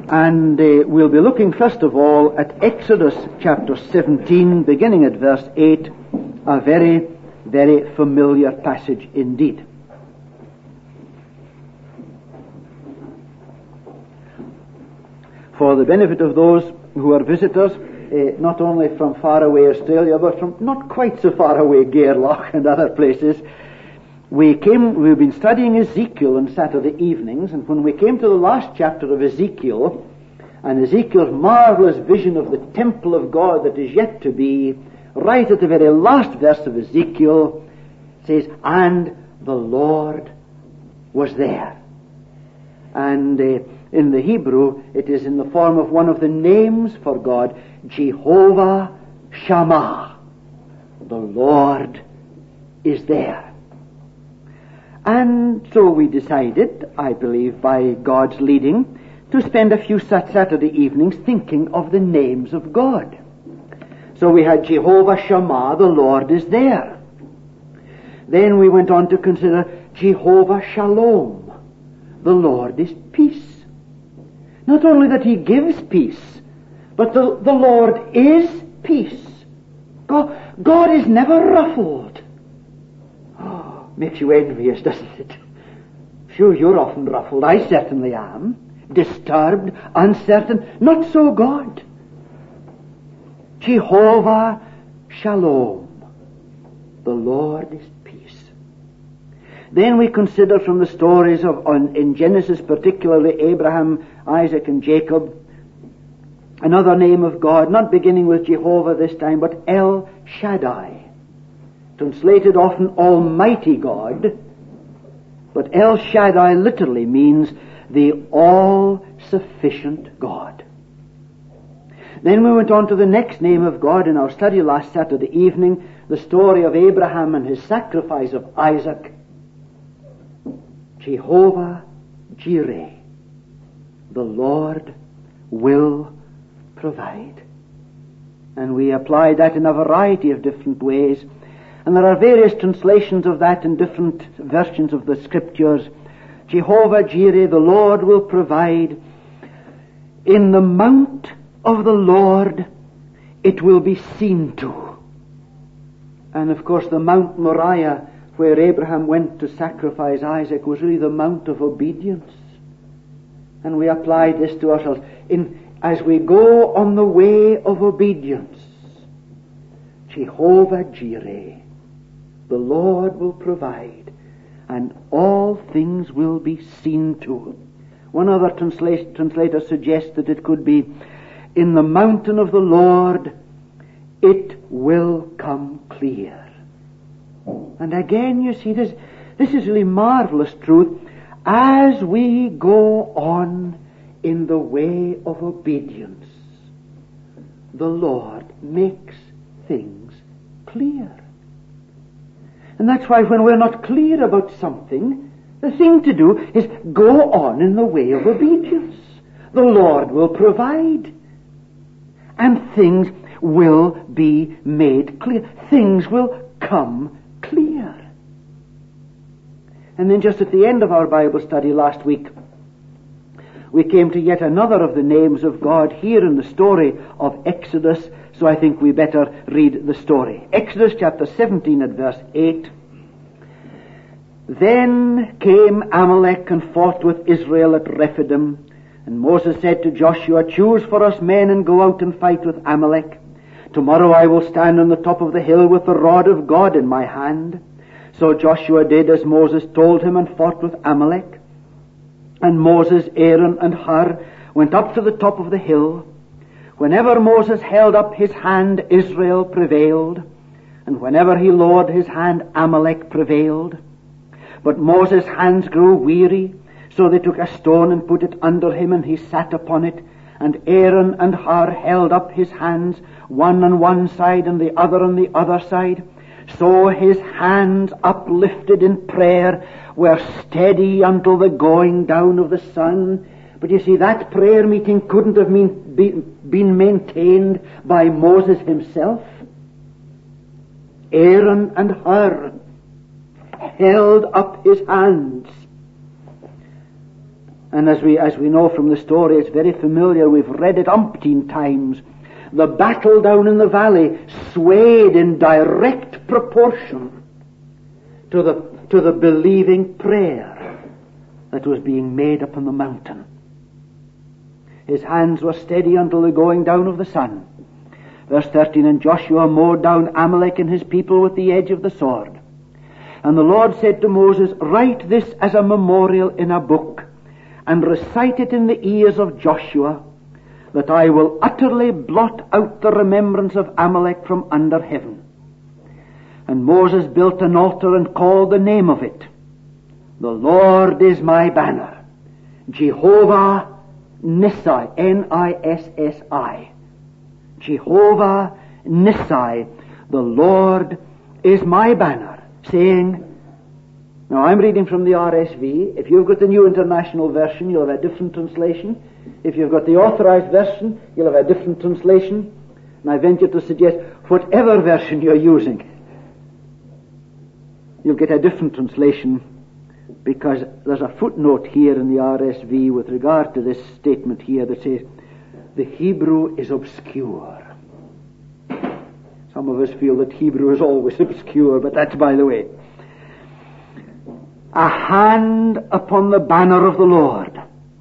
And we'll be looking first of all at Exodus chapter 17, beginning at verse 8, a very, very familiar passage indeed. For the benefit of those who are visitors, not only from faraway Australia, but from not quite so far away Gairloch and other places, we've been studying Ezekiel on Saturday evenings, and when we came to the last chapter of Ezekiel, and Ezekiel's marvelous vision of the temple of God that is yet to be, right at the very last verse of Ezekiel, says, and the Lord was there. And in the Hebrew, it is in the form of one of the names for God, Jehovah Shammah. The Lord is there. And so we decided, I believe by God's leading, to spend a few Saturday evenings thinking of the names of God. So we had Jehovah Shammah, the Lord is there. Then we went on to consider Jehovah Shalom, the Lord is peace. Not only that He gives peace, but the Lord is peace. God is never ruffled. Oh, makes you envious, doesn't it? Sure, you're often ruffled. I certainly am. Disturbed, uncertain. Not so God. Jehovah Shalom. The Lord is peace. Then we consider from the stories in Genesis, particularly Abraham, Isaac, and Jacob, another name of God, not beginning with Jehovah this time, but El Shaddai. Translated often Almighty God, but El Shaddai literally means the all-sufficient God. Then we went on to the next name of God in our study last Saturday evening, the story of Abraham and his sacrifice of Isaac. Jehovah Jireh, the Lord will provide. And we apply that in a variety of different ways. And there are various translations of that in different versions of the Scriptures. Jehovah Jireh, the Lord will provide. In the mount of the Lord it will be seen to. And of course the Mount Moriah, where Abraham went to sacrifice Isaac, was really the mount of obedience. And we apply this to ourselves. As we go on the way of obedience, Jehovah Jireh, the Lord will provide, and all things will be seen to. One other translator suggests that it could be, in the mountain of the Lord it will come clear. And again, you see, this is really marvelous truth. As we go on in the way of obedience, the Lord makes things clear. And that's why when we're not clear about something, the thing to do is go on in the way of obedience. The Lord will provide. And things will be made clear. Things will come clear. And then just at the end of our Bible study last week, we came to yet another of the names of God here in the story of Exodus, so I think we better read the story. Exodus chapter 17 at verse 8. Then came Amalek and fought with Israel at Rephidim, and Moses said to Joshua, choose for us men and go out and fight with Amalek. Tomorrow I will stand on the top of the hill with the rod of God in my hand. So Joshua did as Moses told him and fought with Amalek. And Moses, Aaron, and Hur went up to the top of the hill. Whenever Moses held up his hand, Israel prevailed. And whenever he lowered his hand, Amalek prevailed. But Moses' hands grew weary, so they took a stone and put it under him, and he sat upon it. And Aaron and Hur held up his hands, one on one side and the other on the other side. So his hands uplifted in prayer were steady until the going down of the sun. But you see, that prayer meeting couldn't have been maintained by Moses himself. Aaron and Hur held up his hands. And as we know from the story, it's very familiar. We've read it umpteen times. The battle down in the valley swayed in direct proportion to the believing prayer that was being made upon the mountain. His hands were steady until the going down of the sun. Verse 13, and Joshua mowed down Amalek and his people with the edge of the sword. And the Lord said to Moses, write this as a memorial in a book, and recite it in the ears of Joshua, that I will utterly blot out the remembrance of Amalek from under heaven. And Moses built an altar and called the name of it, the Lord is my banner, Jehovah Nissi, N-I-S-S-I. Jehovah Nissi, the Lord is my banner, saying, now I'm reading from the RSV. If you've got the New International Version, you'll have a different translation. If you've got the Authorized Version, you'll have a different translation. And I venture to suggest, whatever version you're using, you'll get a different translation, because there's a footnote here in the RSV with regard to this statement here that says, the Hebrew is obscure. Some of us feel that Hebrew is always obscure, but that's by the way. A hand upon the banner of the Lord.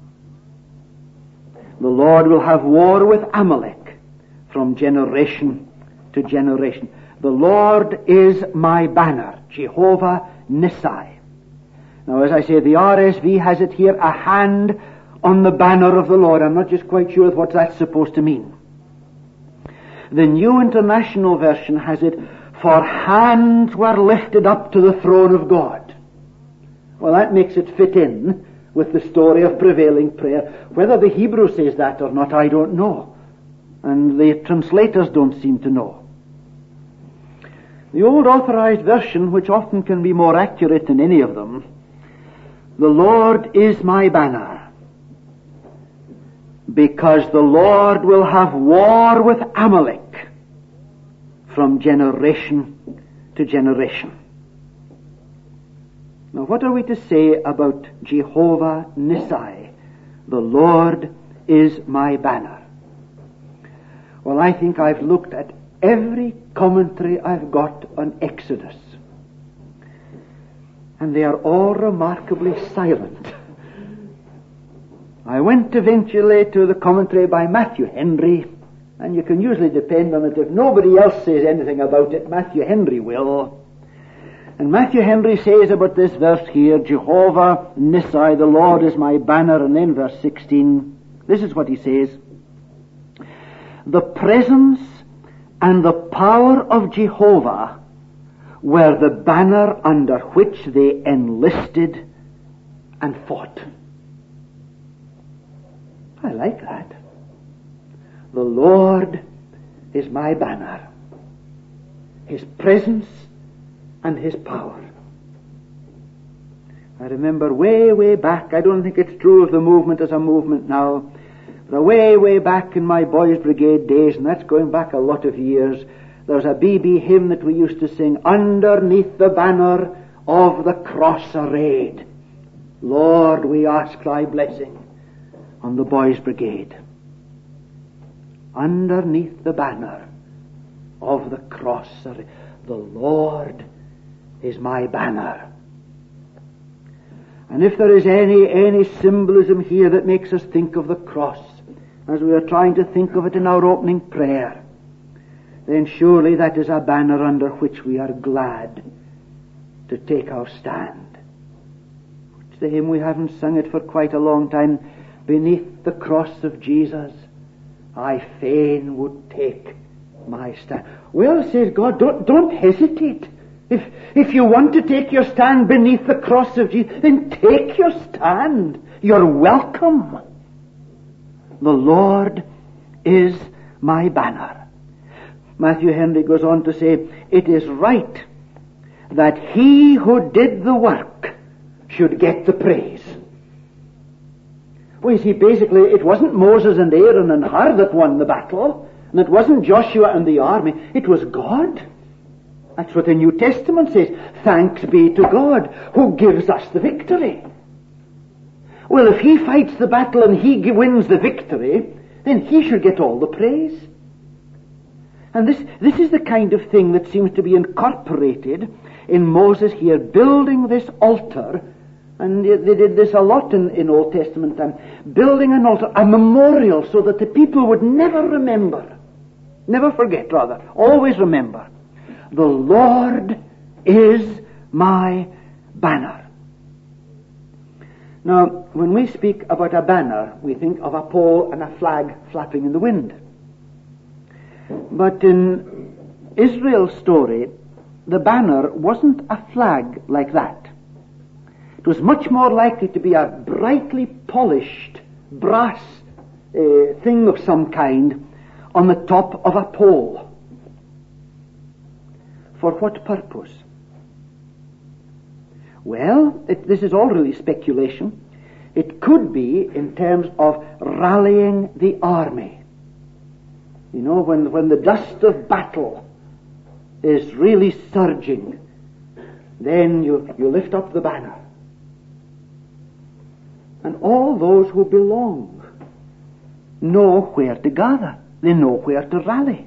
The Lord will have war with Amalek from generation to generation. The Lord is my banner, Jehovah Nissi. Now, as I say, the RSV has it here, a hand on the banner of the Lord. I'm not just quite sure what that's supposed to mean. The New International Version has it, for hands were lifted up to the throne of God. Well, that makes it fit in with the story of prevailing prayer. Whether the Hebrew says that or not, I don't know. And the translators don't seem to know. The Old Authorized Version, which often can be more accurate than any of them, the Lord is my banner, because the Lord will have war with Amalek from generation to generation. Now, what are we to say about Jehovah Nissi? The Lord is my banner. Well, I think I've looked at every commentary I've got on Exodus, and they are all remarkably silent. I went eventually to the commentary by Matthew Henry, and you can usually depend on it. If nobody else says anything about it, Matthew Henry will. And Matthew Henry says about this verse here, Jehovah Nissi, the Lord is my banner, and then verse 16, this is what he says. The presence and the power of Jehovah were the banner under which they enlisted and fought. I like that. The Lord is my banner. His presence and His power. I remember way back, I don't think it's true of the movement as a movement now, but way back in my boys' brigade days, and that's going back a lot of years, there's a BB hymn that we used to sing, underneath the banner of the cross arrayed. Lord, we ask thy blessing on the boys' brigade. Underneath the banner of the cross arrayed. The Lord is my banner. And if there is any symbolism here that makes us think of the cross, as we are trying to think of it in our opening prayer, then surely that is a banner under which we are glad to take our stand. It's the hymn, we haven't sung it for quite a long time. Beneath the cross of Jesus, I fain would take my stand. Well, says God, don't hesitate. If you want to take your stand beneath the cross of Jesus, then take your stand. You're welcome. The Lord is my banner. Matthew Henry goes on to say, it is right that he who did the work should get the praise. Well, you see, basically, it wasn't Moses and Aaron and Hur that won the battle, and it wasn't Joshua and the army. It was God. That's what the New Testament says. Thanks be to God who gives us the victory. Well, if he fights the battle and he wins the victory, then he should get all the praise. And this is the kind of thing that seems to be incorporated in Moses here, building this altar. And they did this a lot in Old Testament time, building an altar, a memorial, so that the people would never forget, always remember, the Lord is my banner. Now, when we speak about a banner, we think of a pole and a flag flapping in the wind. But in Israel's story, the banner wasn't a flag like that. It was much more likely to be a brightly polished brass thing of some kind on the top of a pole. For what purpose? Well, this is all really speculation. It could be in terms of rallying the army. You know, when the dust of battle is really surging, then you lift up the banner. And all those who belong know where to gather. They know where to rally.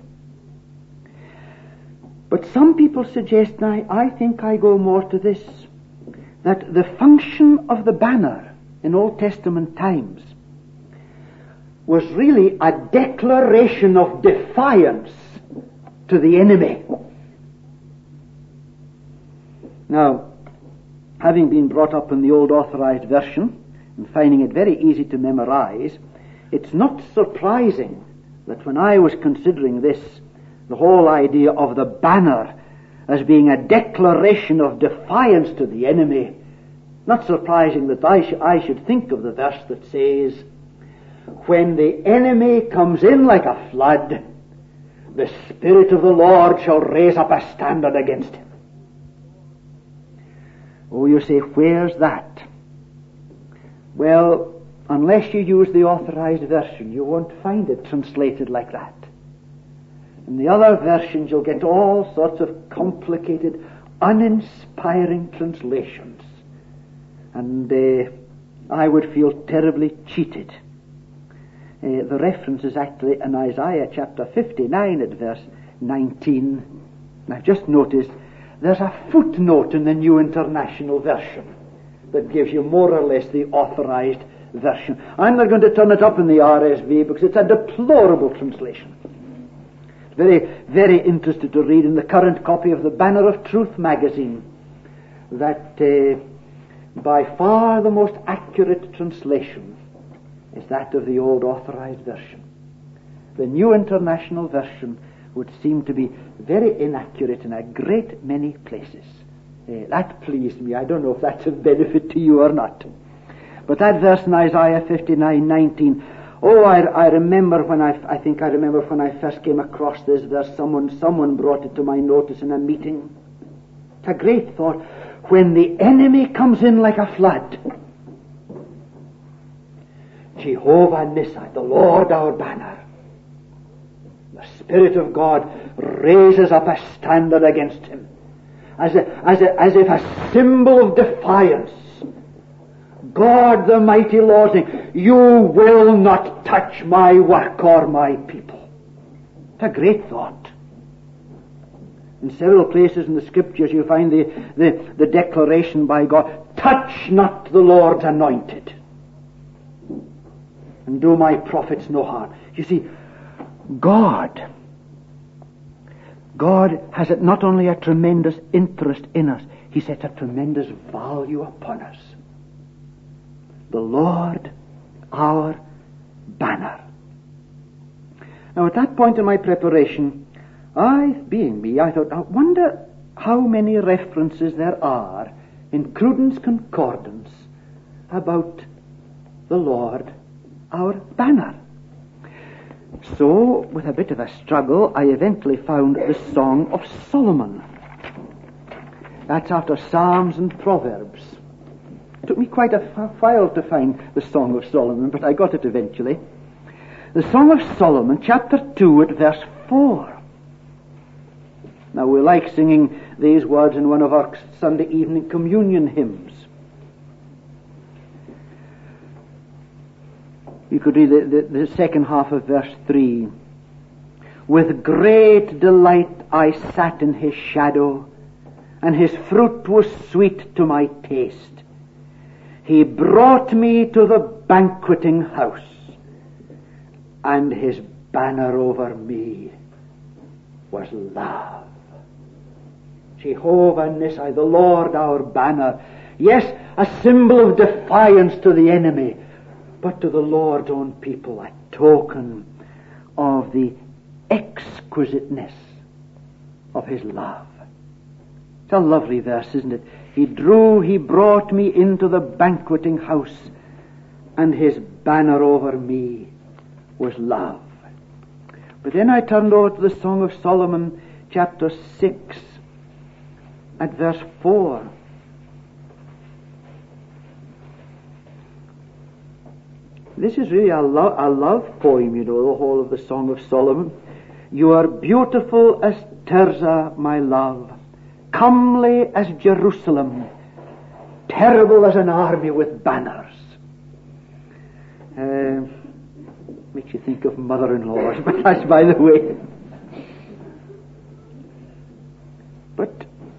But some people suggest, and I think I go more to this, that the function of the banner in Old Testament times was really a declaration of defiance to the enemy. Now, having been brought up in the old Authorized Version and finding it very easy to memorize, it's not surprising that when I was considering this, the whole idea of the banner as being a declaration of defiance to the enemy, not surprising that I should think of the verse that says, when the enemy comes in like a flood, the Spirit of the Lord shall raise up a standard against him. Oh, you say, where's that? Well, unless you use the Authorized Version, you won't find it translated like that. In the other versions, you'll get all sorts of complicated, uninspiring translations. And I would feel terribly cheated. The reference is actually in Isaiah chapter 59 at verse 19. And I've just noticed there's a footnote in the New International Version that gives you more or less the Authorized Version. I'm not going to turn it up in the RSV because it's a deplorable translation. Very, very interested to read in the current copy of the Banner of Truth magazine that by far the most accurate translation is that of the old Authorized Version. The New International Version would seem to be very inaccurate in a great many places. That pleased me. I don't know if that's of benefit to you or not. But that verse in Isaiah 59:19, I remember when I first came across this verse, someone brought it to my notice in a meeting. It's a great thought. When the enemy comes in like a flood, Jehovah Nissi, the Lord our banner, the Spirit of God raises up a standard against him, as if a symbol of defiance. God the mighty Lord saying, you will not touch my work or my people. It's a great thought. In several places in the Scriptures you find the declaration by God, touch not the Lord's anointed, and do my prophets no harm. You see, God has not only a tremendous interest in us, he sets a tremendous value upon us. The Lord, our banner. Now at that point in my preparation, I thought, I wonder how many references there are in Cruden's Concordance about the Lord, our banner. So, with a bit of a struggle, I eventually found the Song of Solomon. That's after Psalms and Proverbs. It took me quite a while to find the Song of Solomon, but I got it eventually. The Song of Solomon, chapter 2 at verse 4. Now, we like singing these words in one of our Sunday evening communion hymns. You could read the second half of verse 3. With great delight I sat in his shadow, and his fruit was sweet to my taste. He brought me to the banqueting house, and his banner over me was love. Jehovah Nissi, the Lord our banner. Yes, a symbol of defiance to the enemy, but to the Lord's own people, a token of the exquisiteness of his love. It's a lovely verse, isn't it? He brought me into the banqueting house, and his banner over me was love. But then I turned over to the Song of Solomon, chapter 6, at verse 4. This is really a love poem, the whole of the Song of Solomon. You are beautiful as Tirzah, my love, comely as Jerusalem, terrible as an army with banners. Makes you think of mother-in-laws, but that's by the way. But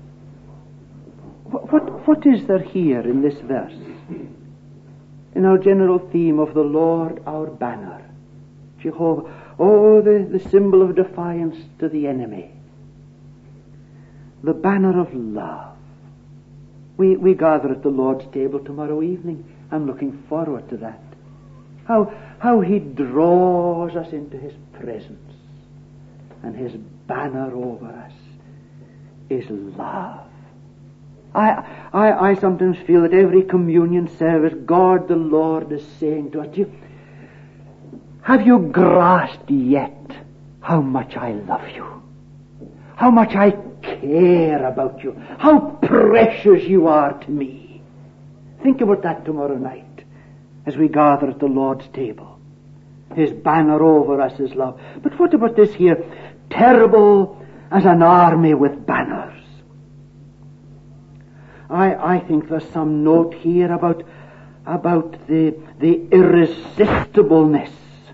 what is there here in this verse? In our general theme of the Lord our banner, Jehovah, the symbol of defiance to the enemy, the banner of love. We gather at the Lord's table tomorrow evening. I'm looking forward to that. How he draws us into his presence, and his banner over us is love. I sometimes feel that every communion service, God the Lord is saying to us, have you grasped yet how much I love you? How much I care about you? How precious you are to me? Think about that tomorrow night as we gather at the Lord's table. His banner over us is love. But what about this here? Terrible as an army with banners. I think there's some note here about the irresistibleness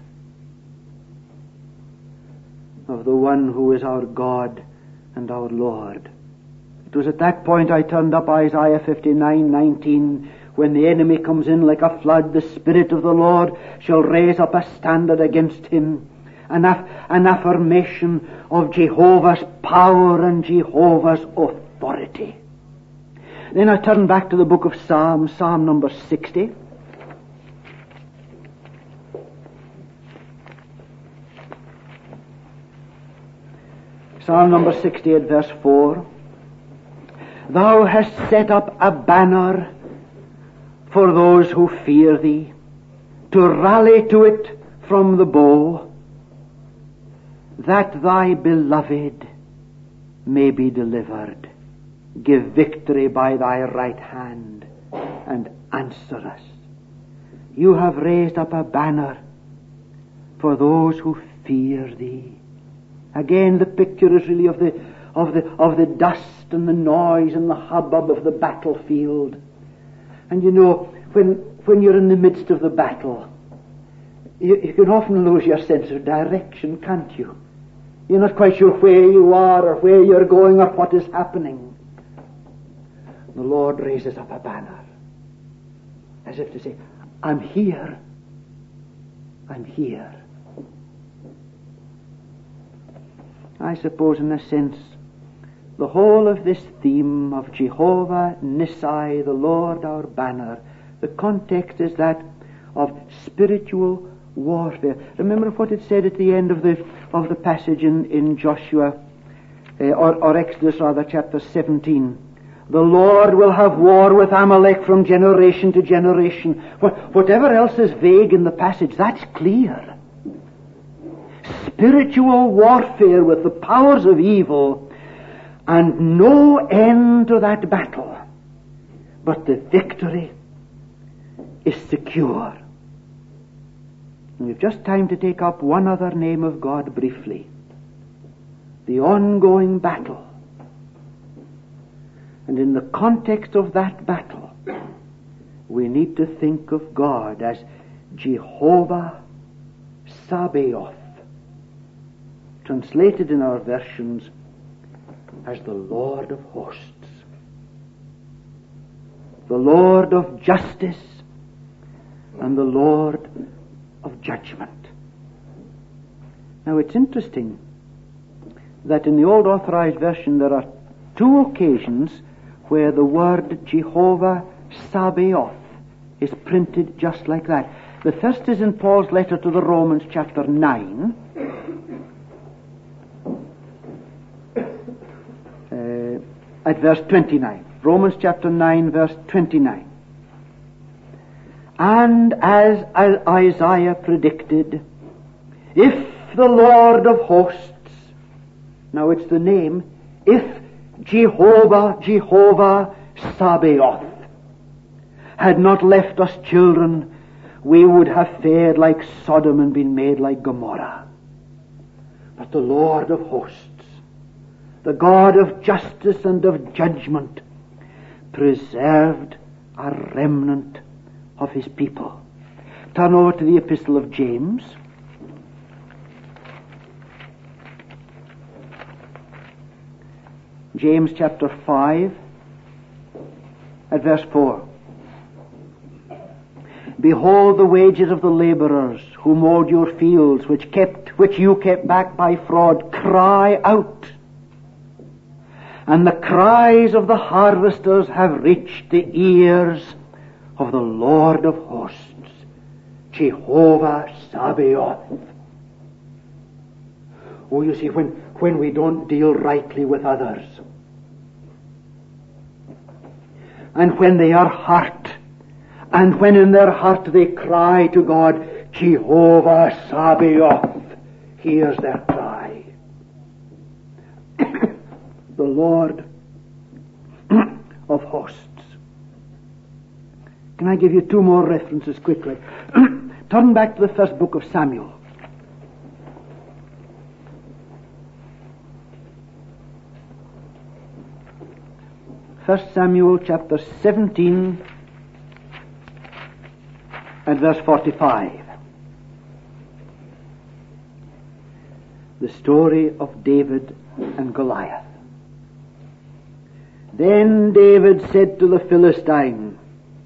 of the one who is our God and our Lord. It was at that point I turned up Isaiah 59:19, when the enemy comes in like a flood, the Spirit of the Lord shall raise up a standard against him, an affirmation of Jehovah's power and Jehovah's authority. Then I turn back to the book of Psalms, Psalm number 60. Psalm number 60 at verse 4. Thou hast set up a banner for those who fear thee, to rally to it from the bow, that thy beloved may be delivered. Give victory by thy right hand, and answer us. You have raised up a banner for those who fear thee. Again, the picture is really of the dust and the noise and the hubbub of the battlefield. And when you're in the midst of the battle, you can often lose your sense of direction, can't you? You're not quite sure where you are or where you're going or what is happening. The Lord raises up a banner, as if to say, I'm here. I'm here. I suppose, in a sense, the whole of this theme of Jehovah Nissi, the Lord our banner, the context is that of spiritual warfare. Remember what it said at the end of the passage in Joshua, or Exodus rather, chapter 17. The Lord will have war with Amalek from generation to generation. Whatever else is vague in the passage, that's clear. Spiritual warfare with the powers of evil, and no end to that battle. But the victory is secure. And we've just time to take up one other name of God briefly. The ongoing battle. And in the context of that battle, we need to think of God as Jehovah Sabaoth, translated in our versions as the Lord of hosts, the Lord of justice and the Lord of judgment. Now it's interesting that in the Old Authorized Version there are two occasions where the word Jehovah Sabaoth is printed just like that. The first is in Paul's letter to the Romans, chapter 9. At verse 29. Romans chapter 9, verse 29. And as Isaiah predicted, if the Lord of hosts, now it's the name, if Jehovah Sabaoth had not left us children, we would have fared like Sodom and been made like Gomorrah. But the Lord of hosts, the God of justice and of judgment, preserved a remnant of his people. Turn over to the Epistle of James. James chapter 5 at verse 4. Behold, the wages of the laborers who mowed your fields, which you kept back by fraud, cry out. And the cries of the harvesters have reached the ears of the Lord of hosts, Jehovah Sabaoth. Oh, you see, when we don't deal rightly with others, and when they are hurt, and when in their heart they cry to God, Jehovah Sabaoth hears their cry. The Lord of hosts. Can I give you two more references quickly? Turn back to the first book of Samuel. First Samuel chapter 17 and verse 45. The story of David and Goliath. Then David said to the Philistine,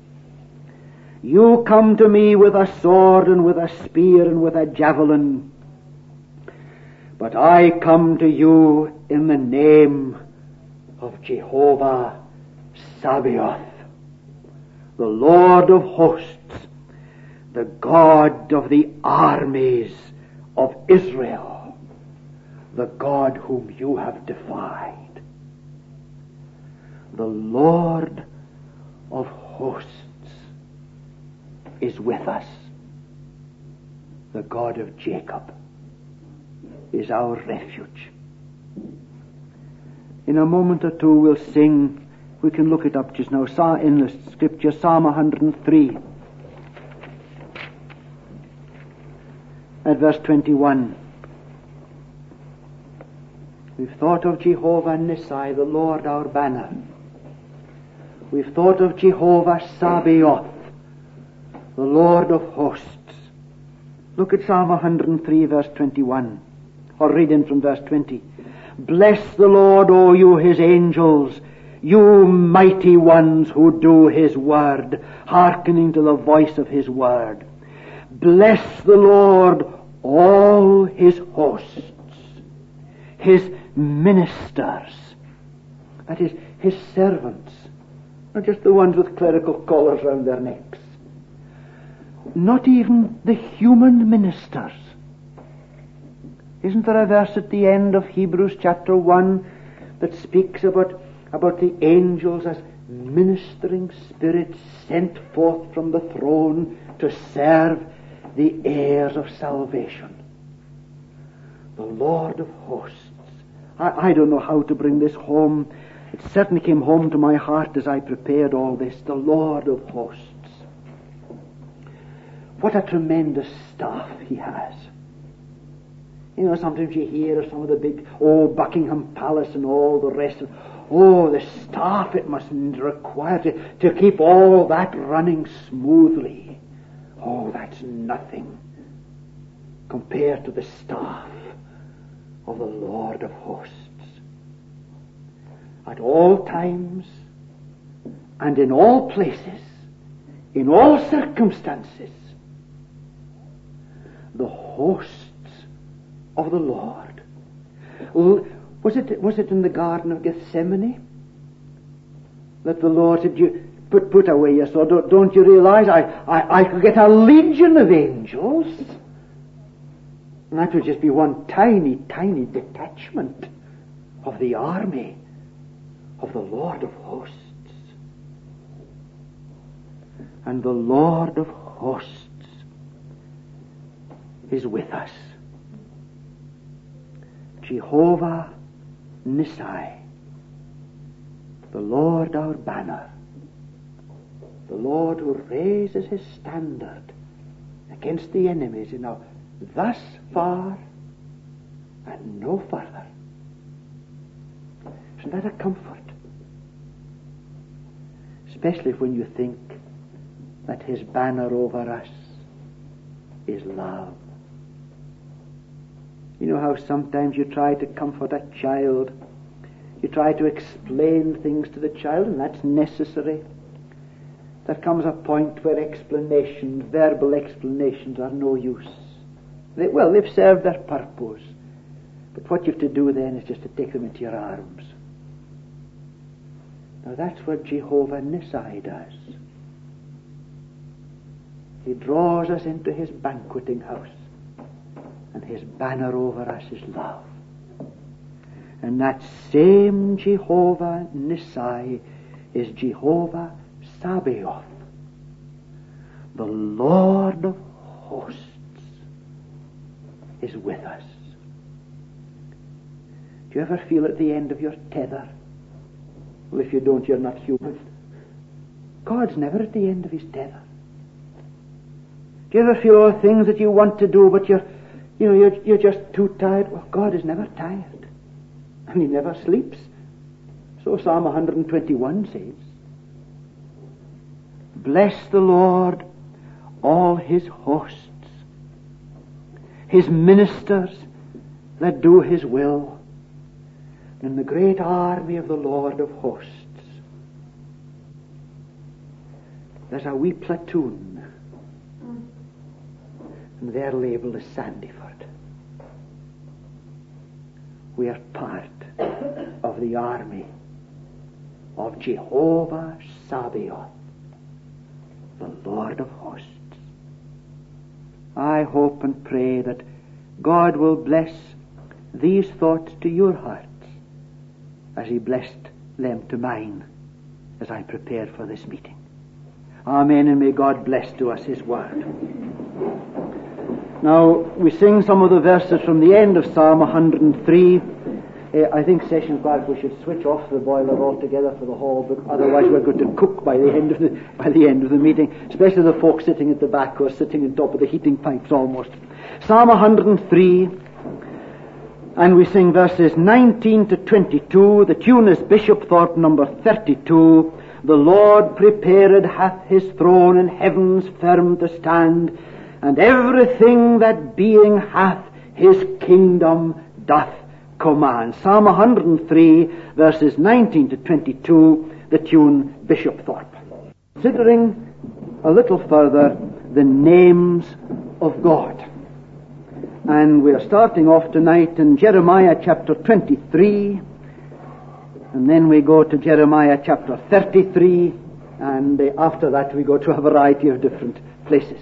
You come to me with a sword and with a spear and with a javelin, but I come to you in the name of Jehovah Sabaoth, the Lord of hosts, the God of the armies of Israel, the God whom you have defied. The Lord of hosts is with us. The God of Jacob is our refuge. In a moment or two we'll sing, we can look it up just now, in the scripture, Psalm 103 at verse 21. We've thought of Jehovah Nissi, the Lord our banner. We've thought of Jehovah Sabaoth, the Lord of hosts. Look at Psalm 103 verse 21, or read in from verse 20. Bless the Lord, O you his angels, you mighty ones who do his word, hearkening to the voice of his word. Bless the Lord, all his hosts, his ministers, that is, his servants, not just the ones with clerical collars round their necks, not even the human ministers. Isn't there a verse at the end of Hebrews chapter 1 that speaks about the angels as ministering spirits sent forth from the throne to serve the heirs of salvation? The Lord of hosts. I don't know how to bring this home. It certainly came home to my heart as I prepared all this. The Lord of hosts. What a tremendous staff he has. You know, sometimes you hear of some of the big, Buckingham Palace and all the rest of, the staff it must require to keep all that running smoothly. Oh, that's nothing compared to the staff of the Lord of hosts. At all times and in all places, in all circumstances, the hosts of the Lord. Was it in the Garden of Gethsemane that the Lord said, "You put away your sword. Don't you realize I could get a legion of angels?" And that would just be one tiny, tiny detachment of the army of the Lord of hosts. And the Lord of hosts is with us. Jehovah Nissi, the Lord our banner, the Lord who raises his standard against the enemies, thus far and no further. Isn't that a comfort? Especially when you think that his banner over us is love. You know how sometimes you try to comfort a child, you try to explain things to the child, and that's necessary. There comes a point where verbal explanations are no use. They've served their purpose, but what you have to do then is just to take them into your arms. Now that's what Jehovah Nissi does. He draws us into his banqueting house, and his banner over us is love. And that same Jehovah Nissi is Jehovah Sabaoth, the Lord of hosts, is with us. Do you ever feel at the end of your tether? Well, if you don't, you're not human. God's never at the end of his tether. Do you ever feel all the things that you want to do, but you're just too tired? Well, God is never tired, and he never sleeps. So Psalm 121 says, "Bless the Lord, all his hosts, his ministers that do his will, in the great army of the Lord of hosts." There's a wee platoon, and they're labelled as Sandyford. We are part of the army of Jehovah Sabaoth, the Lord of hosts. I hope and pray that God will bless these thoughts to your hearts as he blessed them to mine as I prepared for this meeting. Amen, and may God bless to us his word. Now, we sing some of the verses from the end of Psalm 103. I think Session Clerk, we should switch off the boiler altogether for the hall, but otherwise we're going to cook by the end of the meeting, especially the folks sitting at the back who are sitting on top of the heating pipes almost. Psalm 103, and we sing verses 19 to 22. The tune is Bishop Thorpe number 32. "The Lord prepared hath his throne in heavens firm to stand, and everything that being hath his kingdom doth command." Psalm 103, verses 19 to 22, the tune Bishop Thorpe. Considering a little further the names of God. And we are starting off tonight in Jeremiah chapter 23, and then we go to Jeremiah chapter 33, and after that we go to a variety of different places.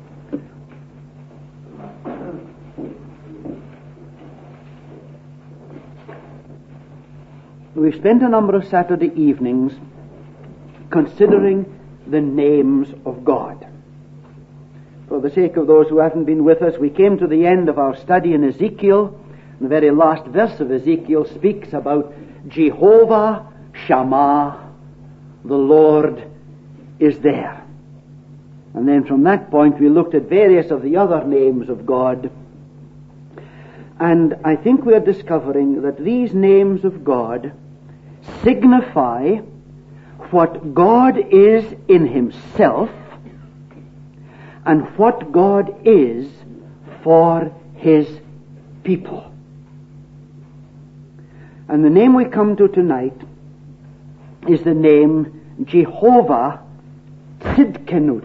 We've spent a number of Saturday evenings considering the names of God. For the sake of those who haven't been with us, we came to the end of our study in Ezekiel. The very last verse of Ezekiel speaks about Jehovah Shammah, the Lord is there. And then from that point we looked at various of the other names of God. And I think we are discovering that these names of God signify what God is in himself and what God is for his people. And the name we come to tonight is the name Jehovah Tzidkenu,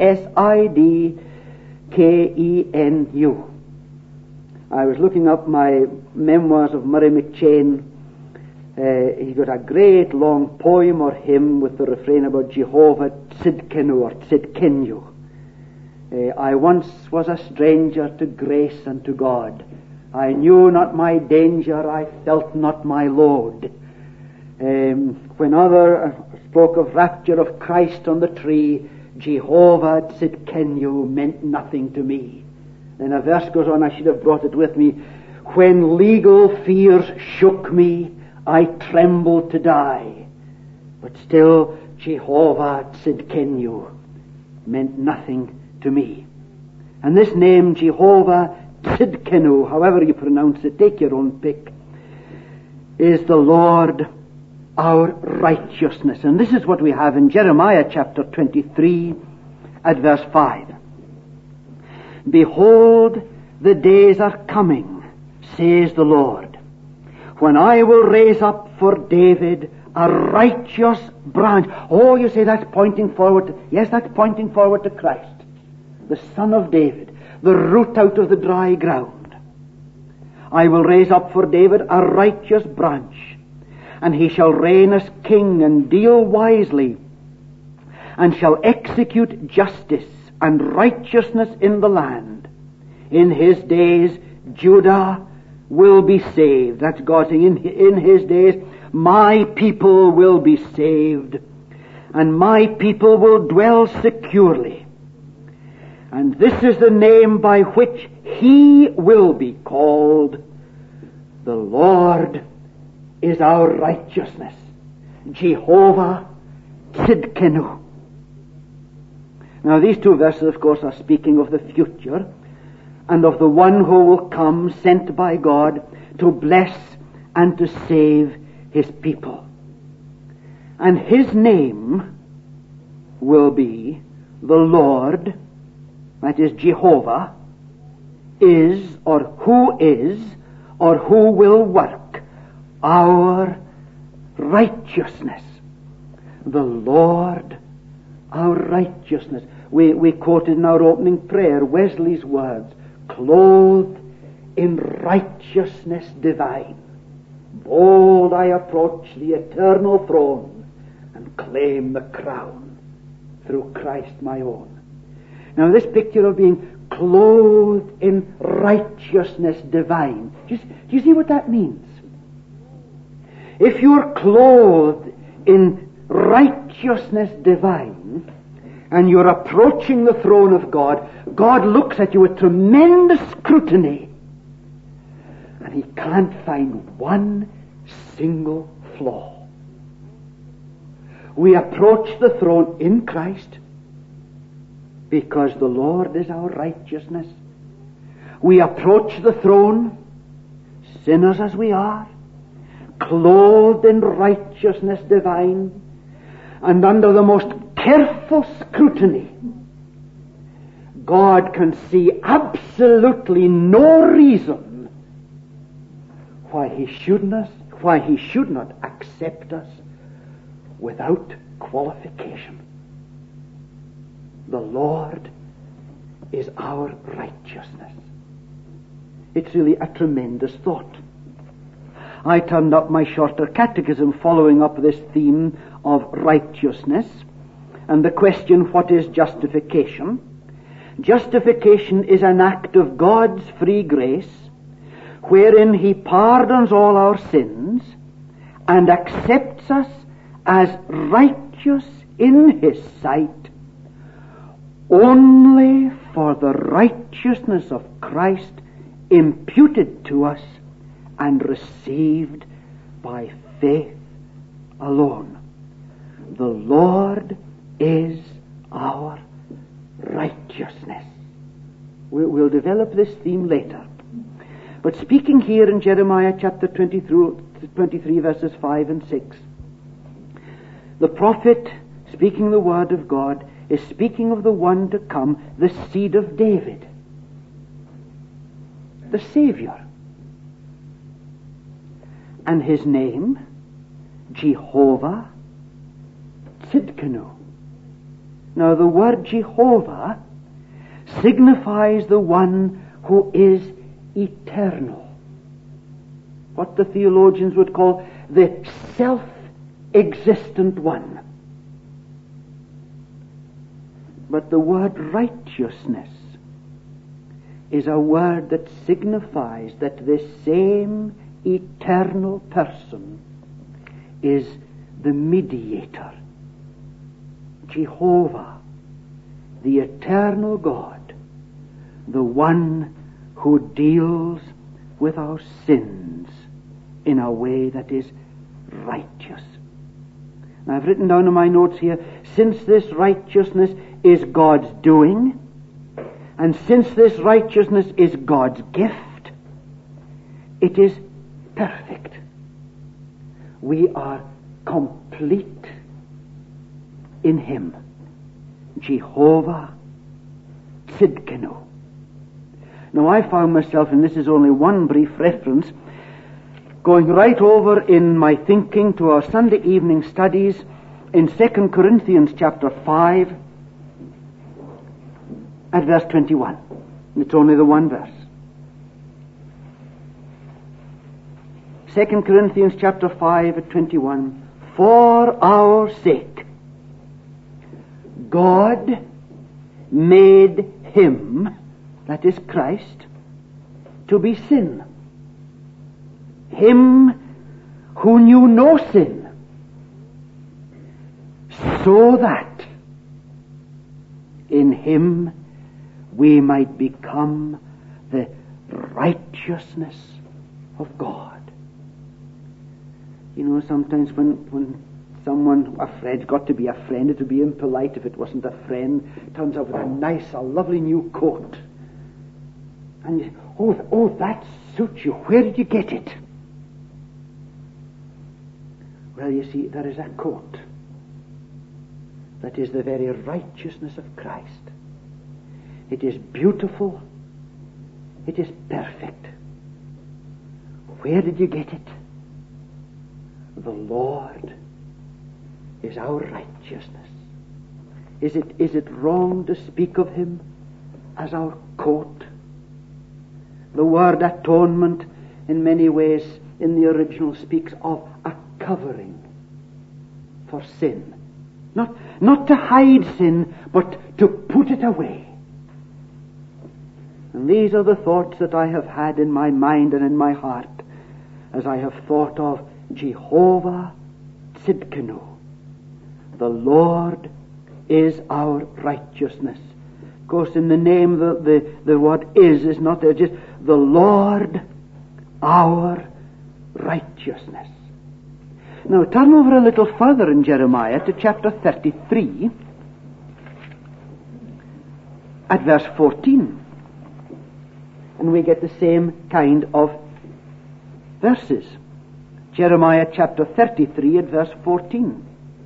T-S-I-D-K-E-N-U. I was looking up my memoirs of Murray McCheyne. He got a great long poem or hymn with the refrain about Jehovah Tzidkenu or Tzidkenu. I once was a stranger to grace and to God. I knew not my danger, I felt not my load. When other spoke of rapture of Christ on the tree, Jehovah Tzidkenu meant nothing to me. Then a verse goes on, I should have brought it with me. When legal fears shook me, I trembled to die. But still, Jehovah Tzidkenu meant nothing to me. And this name, Jehovah Tzidkenu, however you pronounce it, take your own pick, is the Lord our righteousness. And this is what we have in Jeremiah chapter 23 at verse 5. Behold, the days are coming, says the Lord, when I will raise up for David a righteous branch. Oh, you say that's pointing forward to, yes, that's pointing forward to Christ, the Son of David, the root out of the dry ground. I will raise up for David a righteous branch, and he shall reign as king and deal wisely, and shall execute justice and righteousness in the land. In his days Judah will be saved. That's God saying, in his days my people will be saved, and my people will dwell securely. And this is the name by which he will be called. The Lord is our righteousness. Jehovah Tzidkenu. Now these two verses, of course, are speaking of the future and of the one who will come, sent by God to bless and to save his people. And his name will be the Lord, that is Jehovah, is or who will work our righteousness. The Lord, our righteousness. We quoted in our opening prayer Wesley's words, clothed in righteousness divine. Bold I approach the eternal throne and claim the crown through Christ my own. Now this picture of being clothed in righteousness divine, do you see what that means? If you're clothed in righteousness divine and you're approaching the throne of God, God looks at you with tremendous scrutiny and he can't find one single flaw. We approach the throne in Christ because the Lord is our righteousness. We approach the throne, sinners as we are, clothed in righteousness divine, and under the most careful scrutiny, God can see absolutely no reason why he should not accept us without qualification. The Lord is our righteousness. It's really a tremendous thought. I turned up my shorter catechism following up this theme of righteousness and the question, what is justification? Justification is an act of God's free grace wherein he pardons all our sins and accepts us as righteous in his sight only for the righteousness of Christ imputed to us and received by faith alone. The Lord is our righteousness. We'll develop this theme later. But speaking here in Jeremiah chapter 23 verses 5 and 6, the prophet, speaking the word of God, is speaking of the one to come, the seed of David, the Savior. And his name, Jehovah Tzidkenu. Now the word Jehovah signifies the one who is eternal. What the theologians would call the self-existent one. But the word righteousness is a word that signifies that this same eternal person is the mediator. Jehovah, the eternal God, the one who deals with our sins in a way that is righteous. Now, I've written down in my notes here, since this righteousness is God's doing, and since this righteousness is God's gift, it is perfect. We are complete in Him. Jehovah Tzidkenu. Now I found myself, and this is only one brief reference, going right over in my thinking to our Sunday evening studies in 2 Corinthians chapter 5 at verse 21. It's only the one verse. 2 Corinthians chapter 5 at 21. For our sake, God made Him, that is Christ, to be sin. Him who knew no sin, so that in Him we might become the righteousness of God. You know, sometimes when someone, a friend's got to be a friend, it would be impolite if it wasn't a friend, turns out with a lovely new coat. And you say, oh, that suits you. Where did you get it? Well, you see, there is a coat that is the very righteousness of Christ. It is beautiful. It is perfect. Where did you get it? The Lord is our righteousness. Is it wrong to speak of Him as our coat? The word atonement in many ways in the original speaks of a covering for sin. Not to hide sin, but to put it away. And these are the thoughts that I have had in my mind and in my heart as I have thought of Jehovah Tzidkenu. The Lord is our righteousness. Of course, in the name, the word is not there, just the Lord our righteousness. Now, turn over a little further in Jeremiah to chapter 33 at verse 14. And we get the same kind of verses. Jeremiah chapter 33 at verse 14.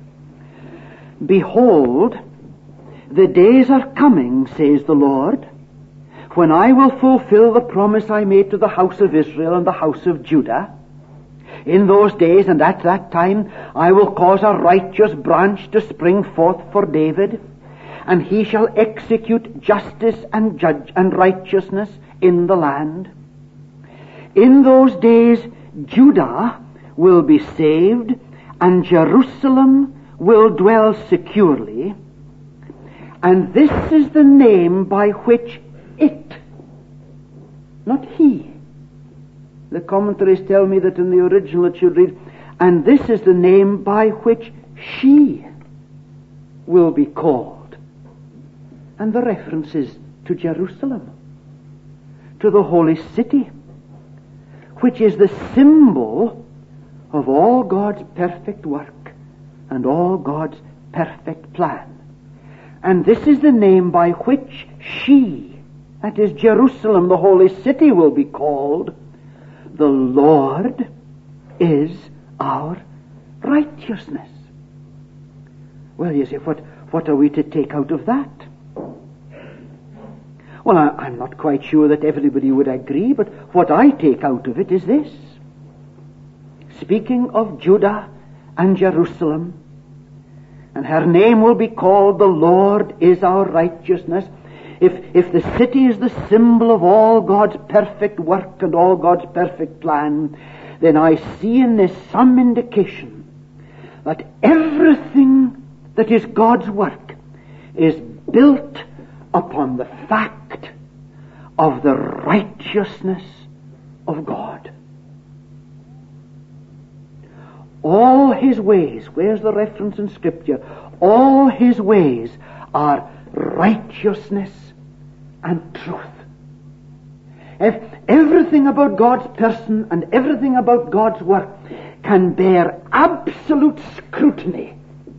Behold, the days are coming, says the Lord, when I will fulfill the promise I made to the house of Israel and the house of Judah. In those days and at that time I will cause a righteous branch to spring forth for David, and he shall execute justice and righteousness in the land. In those days Judah will be saved, and Jerusalem will dwell securely, and this is the name by which it, not he. The commentaries tell me that in the original it should read, and this is the name by which she will be called. And the reference is to Jerusalem, to the holy city, which is the symbol of all God's perfect work and all God's perfect plan. And this is the name by which she, that is Jerusalem, the holy city, will be called. The Lord is our righteousness. Well, you say, what What are we to take out of that? Well, I'm not quite sure that everybody would agree, but what I take out of it is this. Speaking of Judah and Jerusalem, and her name will be called The Lord is Our Righteousness. If the city is the symbol of all God's perfect work and all God's perfect plan, then I see in this some indication that everything that is God's work is built upon the fact of the righteousness of God. All His ways, where's the reference in Scripture? All His ways are righteousness and truth. If everything about God's person and everything about God's work can bear absolute scrutiny,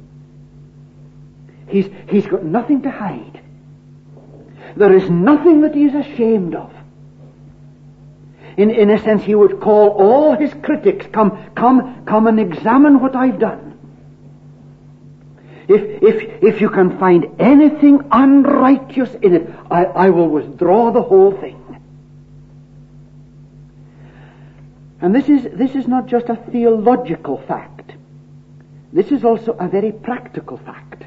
He's got nothing to hide. There is nothing that He is ashamed of. In a sense, He would call all His critics, come and examine what I've done. If you can find anything unrighteous in it, I will withdraw the whole thing. And this is not just a theological fact. This is also a very practical fact.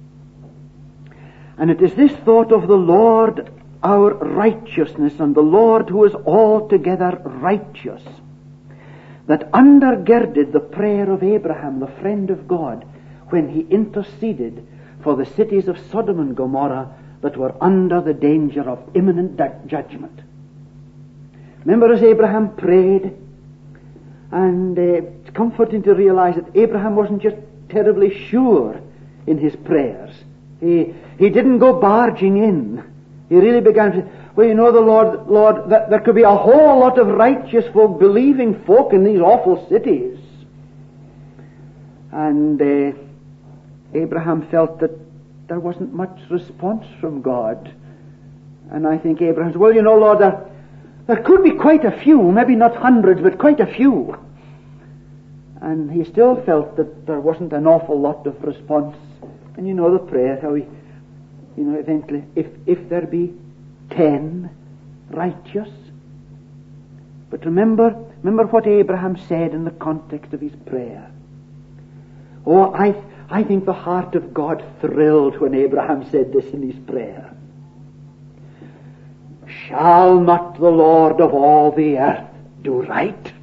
And it is this thought of the Lord our righteousness and the Lord who is altogether righteous that undergirded the prayer of Abraham, the friend of God, when he interceded for the cities of Sodom and Gomorrah that were under the danger of imminent judgment. Remember as Abraham prayed, and it's comforting to realize that Abraham wasn't just terribly sure in his prayers. He didn't go barging in. He really began to say, well, you know, the Lord, that there could be a whole lot of righteous folk, believing folk in these awful cities. And Abraham felt that there wasn't much response from God. And I think Abraham said, well, you know, Lord, there could be quite a few, maybe not hundreds, but quite a few. And he still felt that there wasn't an awful lot of response. And you know the prayer, how he, eventually, if there be 10 righteous. But remember what Abraham said in the context of his prayer. Oh, I think the heart of God thrilled when Abraham said this in his prayer. Shall not the Lord of all the earth do right?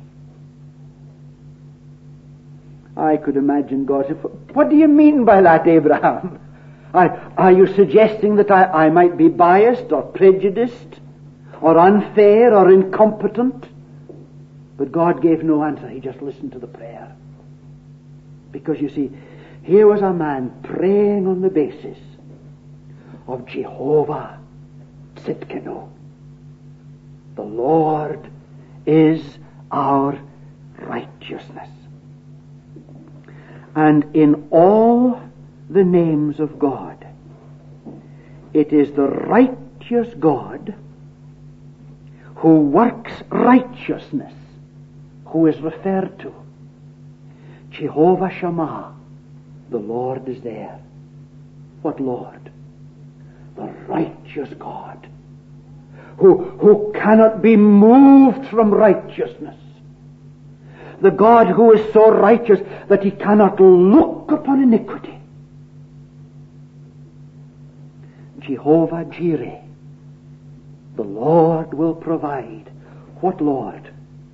I could imagine God say, what do you mean by that, Abraham? Are you suggesting that I might be biased or prejudiced or unfair or incompetent? But God gave no answer. He just listened to the prayer. Because you see, here was a man praying on the basis of Jehovah Tzidkenu. The Lord is our righteousness. And in all the names of God, it is the righteous God who works righteousness who is referred to. Jehovah Shammah, the Lord is there. What Lord? The righteous God who cannot be moved from righteousness. The God who is so righteous that He cannot look upon iniquity. Jehovah Jireh, the Lord will provide. What Lord?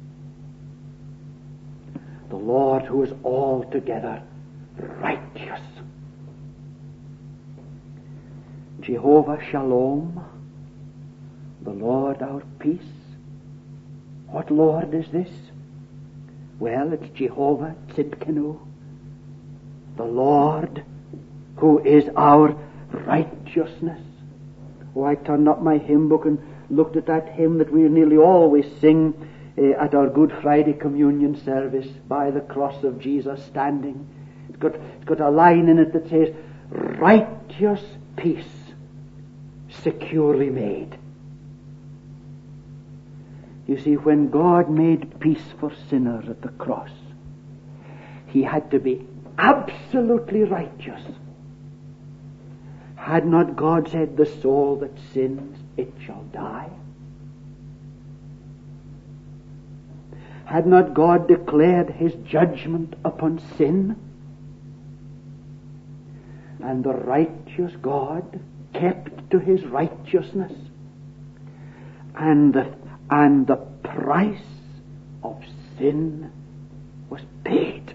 The Lord who is altogether righteous. Jehovah Shalom, the Lord our peace. What Lord is this? Well, it's Jehovah Tzidkenu, the Lord who is our righteousness. Oh, I turned up my hymn book and looked at that hymn that we nearly always sing at our Good Friday communion service, by the cross of Jesus standing. It's got a line in it that says, righteous peace securely made. You see, when God made peace for sinners at the cross, He had to be absolutely righteous Had not God said, the soul that sins, it shall die? Had not God declared his judgment upon sin? And the righteous God kept to his righteousness. And the price of sin was paid.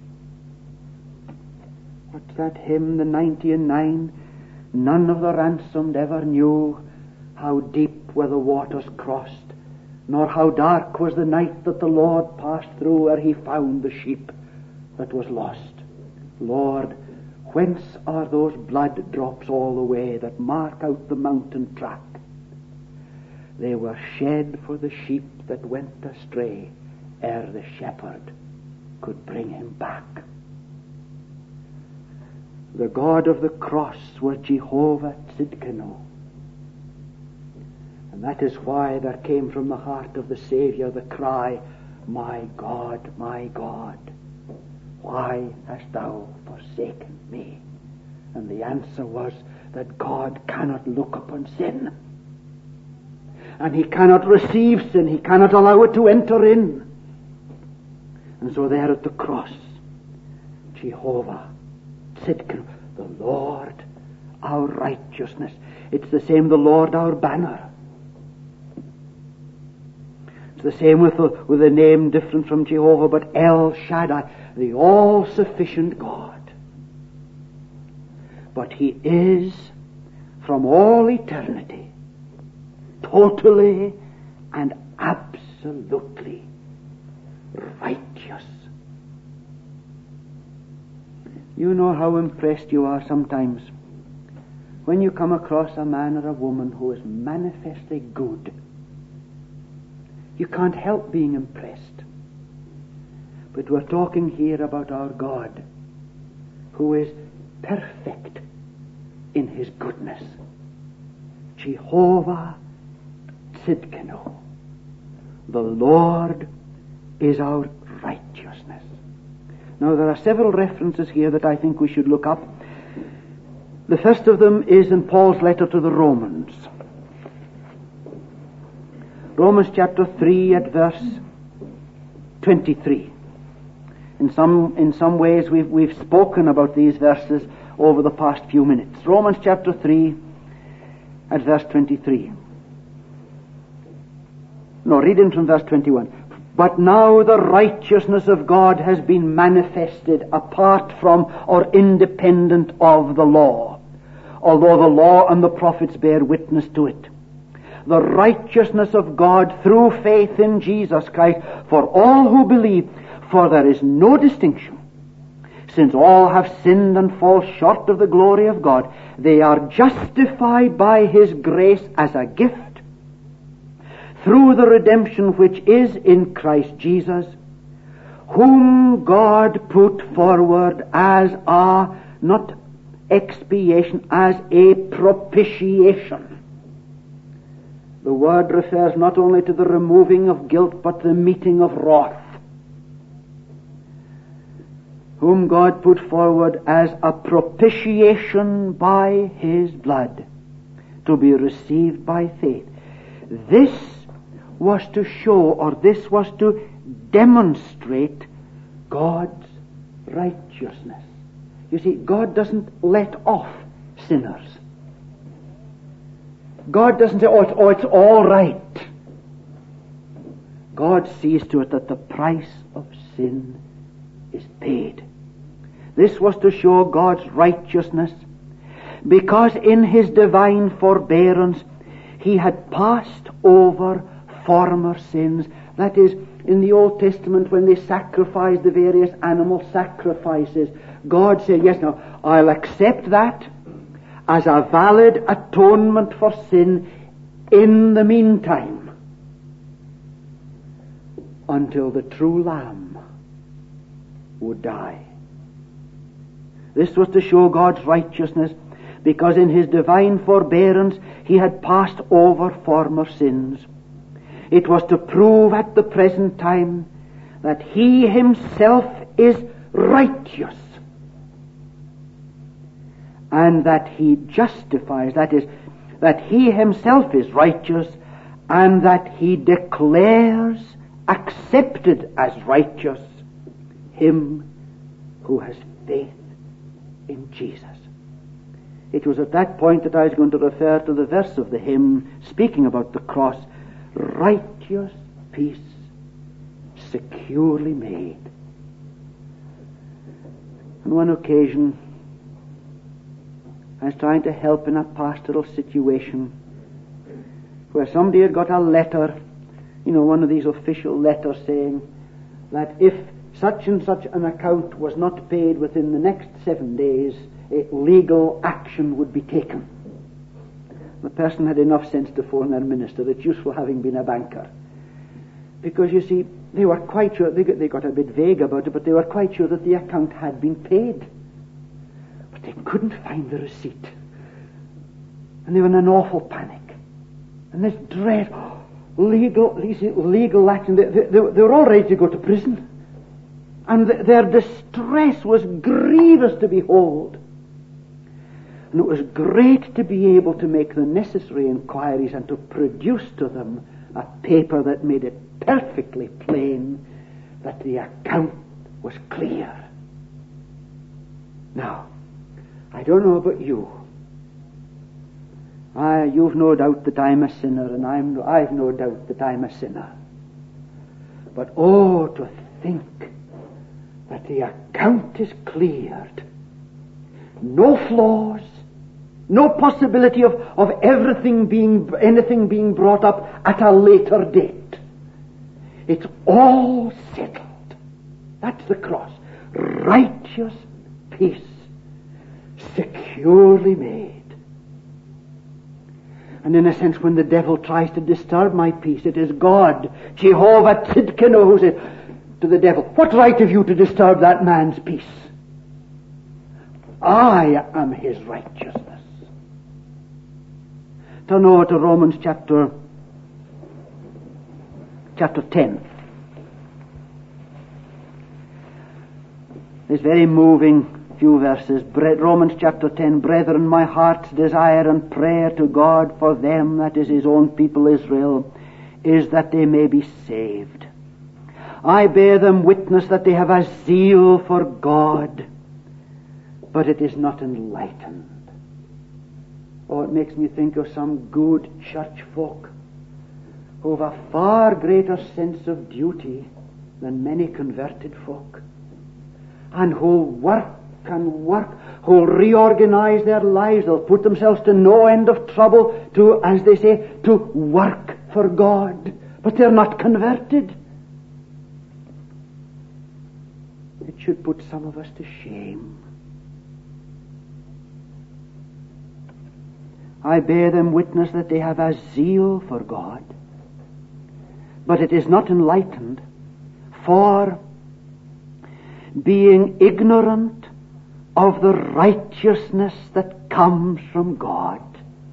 What's that hymn, the 99? None of the ransomed ever knew how deep were the waters crossed, nor how dark was the night that the Lord passed through ere he found the sheep that was lost. Lord, whence are those blood drops all the way that mark out the mountain track? They were shed for the sheep that went astray ere the shepherd could bring him back. The God of the cross was Jehovah Tzidkenu. And that is why there came from the heart of the Savior the cry, my God, why hast thou forsaken me? And the answer was that God cannot look upon sin. And he cannot receive sin. He cannot allow it to enter in. And so there at the cross, Jehovah Tzidkenu, the Lord our righteousness. It's the same, the Lord our banner. It's the same with a name different from Jehovah, but El Shaddai, the all-sufficient God. But he is, from all eternity, totally and absolutely righteous. You know how impressed you are sometimes when you come across a man or a woman who is manifestly good. You can't help being impressed. But we're talking here about our God, who is perfect in his goodness. Jehovah Tzidkenu. The Lord is our righteousness. Now there are several references here that I think we should look up. The first of them is in Paul's letter to the Romans. Romans chapter 3 at verse 23. In some ways we've spoken about these verses over the past few minutes. Romans chapter 3 at verse 23. No, reading from verse 21. But now the righteousness of God has been manifested apart from or independent of the law, although the law and the prophets bear witness to it. The righteousness of God through faith in Jesus Christ for all who believe, for there is no distinction. Since all have sinned and fall short of the glory of God, they are justified by his grace as a gift through the redemption which is in Christ Jesus, whom God put forward as a, not expiation, as a propitiation. The word refers not only to the removing of guilt, but the meeting of wrath. Whom God put forward as a propitiation by his blood, to be received by faith. This was to show, or this was to demonstrate God's righteousness. You see, God doesn't let off sinners. God doesn't say, it's all right. God sees to it that the price of sin is paid. This was to show God's righteousness, because in his divine forbearance he had passed over former sins. That is, in the Old Testament when they sacrificed the various animal sacrifices, God said, yes, now I'll accept that as a valid atonement for sin in the meantime, until the true Lamb would die. This was to show God's righteousness, because in his divine forbearance he had passed over former sins. It was to prove at the present time that he himself is righteous, and that he justifies, that is, that he himself is righteous, and that he declares accepted as righteous him who has faith in Jesus. It was at that point that I was going to refer to the verse of the hymn speaking about the cross. Righteous peace securely made. On one occasion, I was trying to help in a pastoral situation where somebody had got a letter, one of these official letters saying that if such and such an account was not paid within the next 7 days, legal action would be taken. The person had enough sense to phone their minister. It's useful having been a banker. Because, you see, they were quite sure, they got a bit vague about it, but they were quite sure that the account had been paid. But they couldn't find the receipt. And they were in an awful panic. And this dread, legal action, they were all ready to go to prison. And their distress was grievous to behold. And it was great to be able to make the necessary inquiries and to produce to them a paper that made it perfectly plain that the account was clear. Now, I don't know about you. You've no doubt that I'm a sinner, and I've no doubt that I'm a sinner. But oh, to think that the account is cleared. No flaws, no possibility of anything being brought up at a later date. It's all settled. That's the cross. Righteous peace, securely made. And in a sense, when the devil tries to disturb my peace, it is God, Jehovah Tzidkenu, who says to the devil, what right have you to disturb that man's peace? I am his righteousness. Turn over to Romans chapter 10. This very moving few verses. Romans chapter 10. Brethren, my heart's desire and prayer to God for them, that is his own people Israel, is that they may be saved. I bear them witness that they have a zeal for God, but it is not enlightened. Oh, it makes me think of some good church folk who have a far greater sense of duty than many converted folk, and who'll work and work, who'll reorganize their lives. They'll put themselves to no end of trouble to, as they say, to work for God, but they're not converted. It should put some of us to shame. I bear them witness that they have a zeal for God, but it is not enlightened, for being ignorant of the righteousness that comes from God,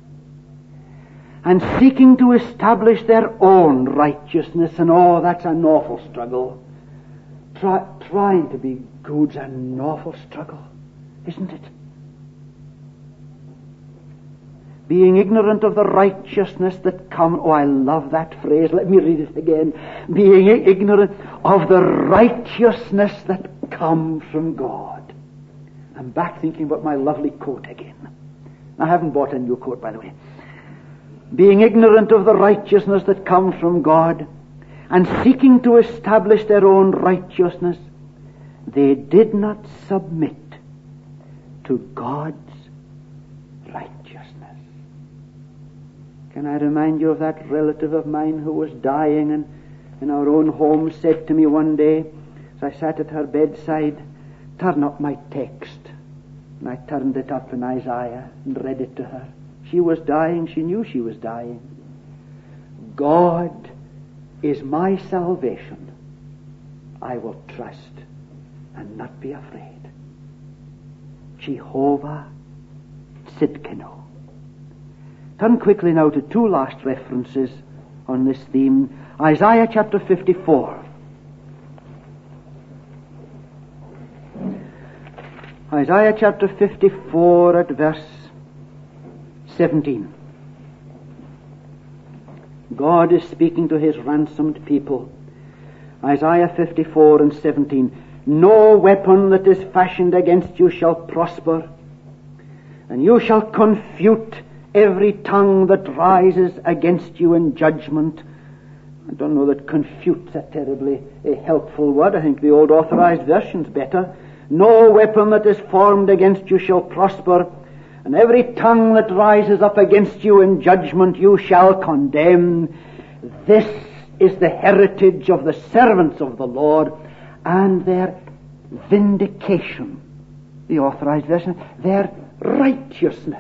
and seeking to establish their own righteousness, and oh, that's an awful struggle. Trying to be good's an awful struggle, isn't it? Being ignorant of the righteousness that comes... Oh, I love that phrase. Let me read it again. Being ignorant of the righteousness that comes from God. I'm back thinking about my lovely coat again. I haven't bought a new coat, by the way. Being ignorant of the righteousness that comes from God, and seeking to establish their own righteousness, they did not submit to God's righteousness. Can I remind you of that relative of mine who was dying and in our own home said to me one day, as I sat at her bedside, turn up my text. And I turned it up in Isaiah and read it to her. She was dying. She knew she was dying. God is my salvation. I will trust and not be afraid. Jehovah Tzidkenu. Turn quickly now to two last references on this theme. Isaiah chapter 54. Isaiah chapter 54 at verse 17. God is speaking to his ransomed people. Isaiah 54 and 17. No weapon that is fashioned against you shall prosper, and you shall confute every tongue that rises against you in judgment. I don't know that confute's a terribly helpful word. I think the old Authorized Version's better. No weapon that is formed against you shall prosper, and every tongue that rises up against you in judgment you shall condemn. This is the heritage of the servants of the Lord, and their vindication. The Authorized Version, their righteousness.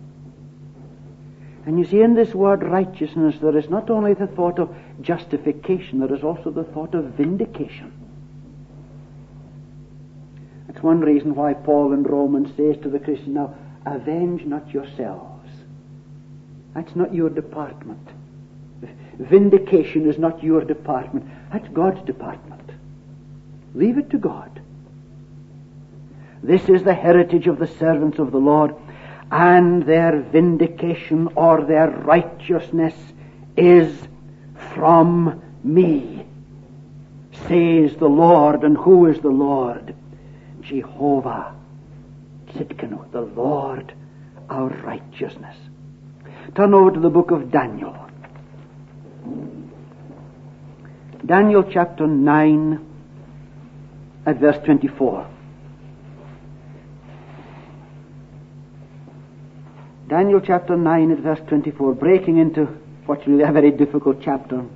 And you see, in this word righteousness, there is not only the thought of justification, there is also the thought of vindication. That's one reason why Paul in Romans says to the Christian, now, avenge not yourselves. That's not your department. Vindication is not your department. That's God's department. Leave it to God. This is the heritage of the servants of the Lord, and their vindication or their righteousness is from me, says the Lord. And who is the Lord? Jehovah Tzidkenu, the Lord our righteousness. Turn over to the book of Daniel. Daniel chapter 9 at verse 24. Daniel chapter 9 at verse 24, breaking into what's really a very difficult chapter.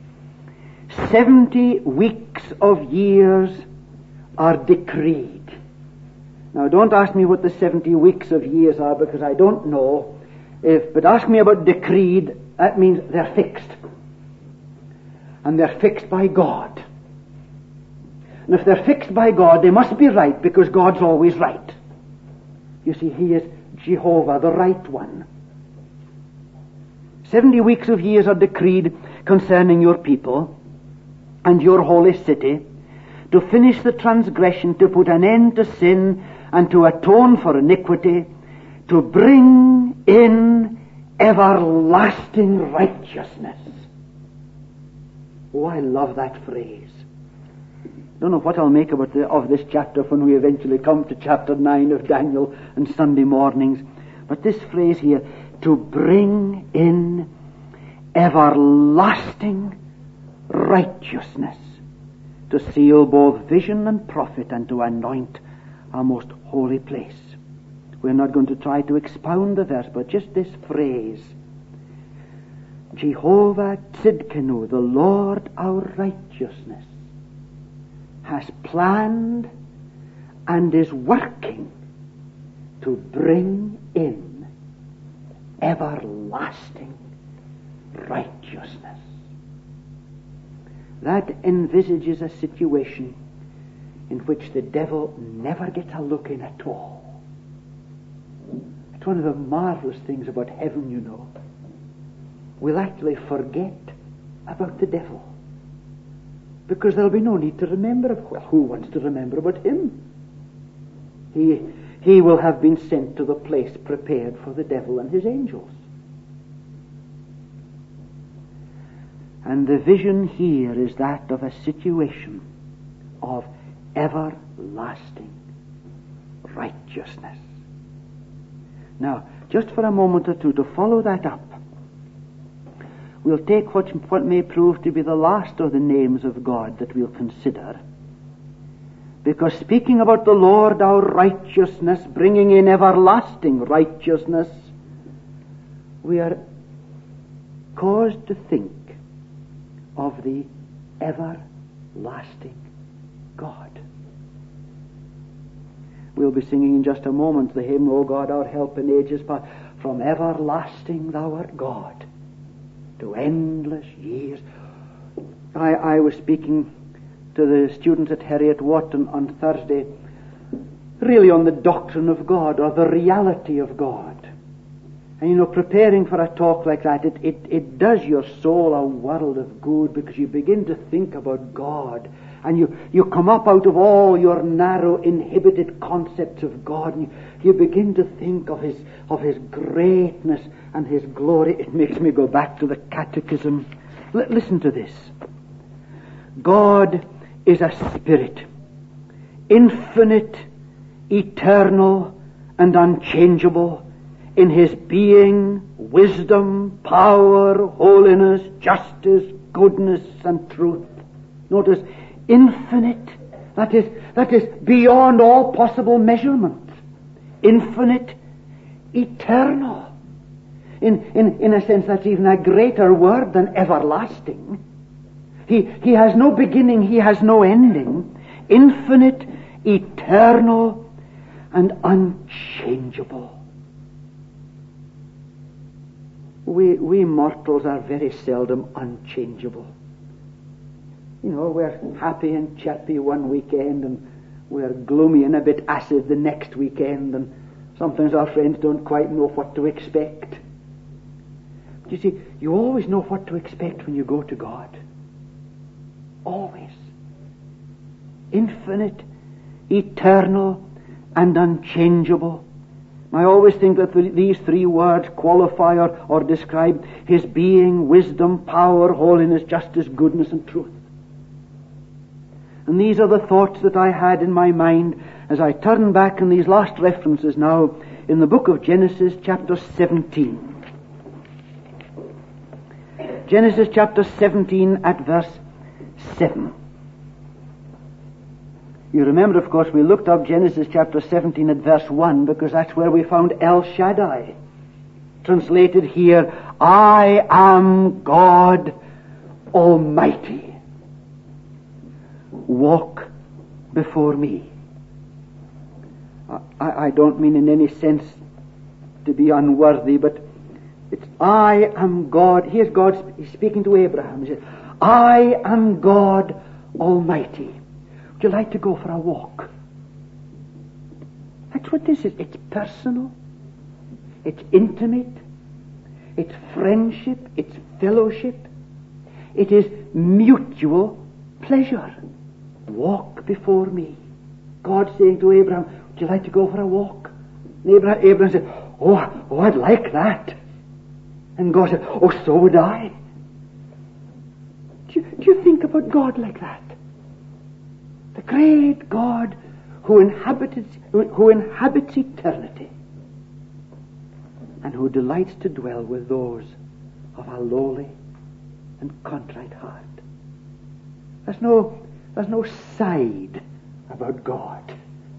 70 weeks of years are decreed. Now, don't ask me what the 70 weeks of years are, because I don't know. But ask me about decreed, that means they're fixed. And they're fixed by God. And if they're fixed by God, they must be right, because God's always right. You see, he is Jehovah, the right one. 70 weeks of years are decreed concerning your people and your holy city, to finish the transgression, to put an end to sin, and to atone for iniquity, to bring in everlasting righteousness. Oh, I love that phrase. Don't know what I'll make of this chapter when we eventually come to chapter 9 of Daniel and Sunday mornings. But this phrase here, to bring in everlasting righteousness, to seal both vision and prophet, and to anoint our most holy place. We're not going to try to expound the verse, but just this phrase, Jehovah Tzidkenu, the Lord our righteousness, has planned and is working to bring in everlasting righteousness. That envisages a situation in which the devil never gets a look in at all. It's one of the marvelous things about heaven, you know. We'll actually forget about the devil, because there'll be no need to remember. Well, who wants to remember about him? He will have been sent to the place prepared for the devil and his angels. And the vision here is that of a situation of everlasting righteousness. Now, just for a moment or two to follow that up, we'll take what may prove to be the last of the names of God that we'll consider. Because speaking about the Lord our righteousness, bringing in everlasting righteousness, we are caused to think of the everlasting God. We'll be singing in just a moment the hymn, O God, our help in ages past. From everlasting thou art God, to endless years. I was speaking to the students at Heriot Wotton on Thursday, really on the doctrine of God, or the reality of God. And you know, preparing for a talk like that, it does your soul a world of good, because you begin to think about God And you come up out of all your narrow, inhibited concepts of God, and you begin to think of His greatness and His glory. It makes me go back to the Catechism. Listen to this. God is a spirit, infinite, eternal, and unchangeable in His being, wisdom, power, holiness, justice, goodness, and truth. Notice, infinite, that is beyond all possible measurement. Infinite, eternal. In a sense, that's even a greater word than everlasting. He has no beginning, He has no ending. Infinite, eternal, and unchangeable. We mortals are very seldom unchangeable. You know, we're happy and chirpy one weekend, and we're gloomy and a bit acid the next weekend, and sometimes our friends don't quite know what to expect. But you see, you always know what to expect when you go to God. Always. Infinite, eternal, and unchangeable. I always think that these three words qualify or describe His being, wisdom, power, holiness, justice, goodness, and truth. And these are the thoughts that I had in my mind as I turn back in these last references now in the book of Genesis chapter 17. Genesis chapter 17 at verse 7. You remember, of course, we looked up Genesis chapter 17 at verse 1 because that's where we found El Shaddai. Translated here, I am God Almighty. Walk before me. I don't mean in any sense to be unworthy, but it's I am God. Here's God speaking to Abraham. He says, I am God Almighty. Would you like to go for a walk? That's what this is. It's personal. It's intimate. It's friendship. It's fellowship. It is mutual pleasure. Walk before me. God saying to Abraham, would you like to go for a walk? And Abraham said, oh, I'd like that. And God said, oh, so would I. Do you think about God like that? The great God who inhabits eternity and who delights to dwell with those of a lowly and contrite heart. There's no side about God.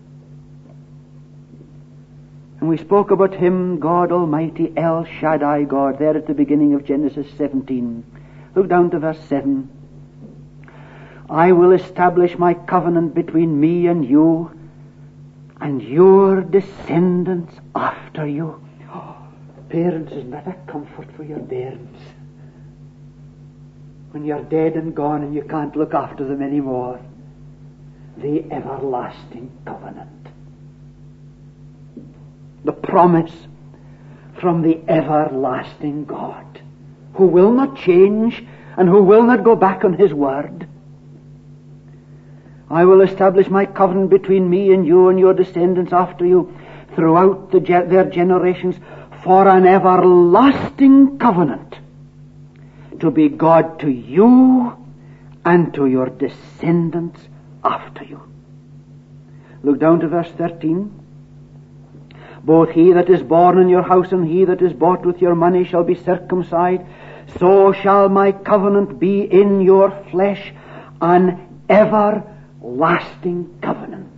And we spoke about Him, God Almighty, El Shaddai God, there at the beginning of Genesis 17. Look down to verse 7. I will establish my covenant between me and you and your descendants after you. Oh, parents, isn't that a comfort for your parents? When you're dead and gone and you can't look after them anymore. The everlasting covenant. The promise from the everlasting God, who will not change and who will not go back on His word. I will establish my covenant between me and you and your descendants after you throughout their generations for an everlasting covenant, to be God to you and to your descendants after you. Look down to verse 13. Both he that is born in your house and he that is bought with your money shall be circumcised. So shall my covenant be in your flesh, an everlasting covenant.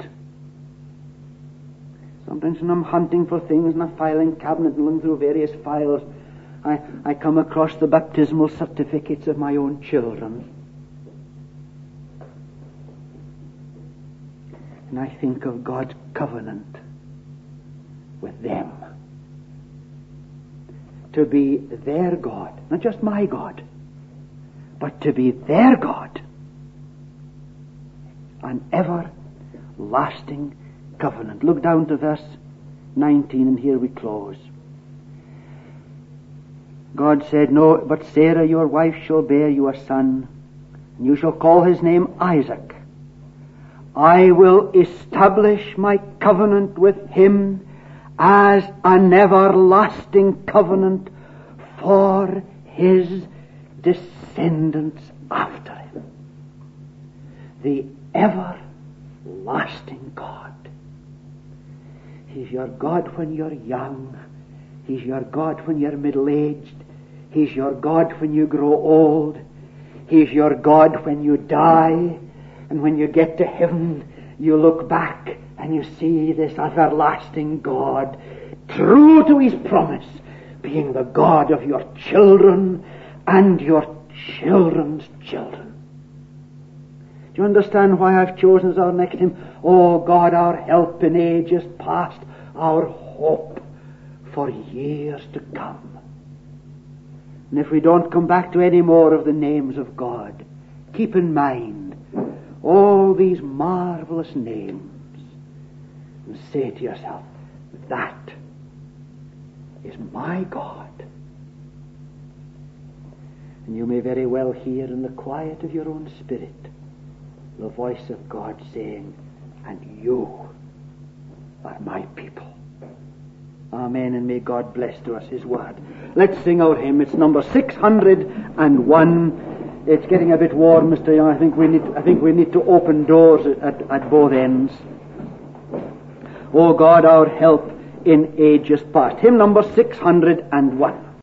Sometimes when I'm hunting for things in a filing cabinet and looking through various files, I come across the baptismal certificates of my own children. And I think of God's covenant with them. To be their God, not just my God, but to be their God. An everlasting covenant. Look down to verse 19, and here we close. God said, no, but Sarah your wife shall bear you a son, and you shall call his name Isaac. I will establish my covenant with him as an everlasting covenant for his descendants after him. The everlasting God. He's your God when you're young. He's your God when you're middle-aged. He's your God when you grow old. He's your God when you die. And when you get to heaven, you look back and you see this everlasting God, true to his promise, being the God of your children and your children's children. Do you understand why I've chosen as our next hymn? Oh God, our help in ages past, our hope for years to come. And if we don't come back to any more of the names of God, keep in mind all these marvelous names and say to yourself, that is my God. And you may very well hear in the quiet of your own spirit the voice of God saying, and you are my people. Amen, and may God bless to us his word. Let's sing our hymn. It's number 601. It's getting a bit warm, Mr. Young. I think we need to open doors at both ends. O God, our help in ages past. Hymn number 601.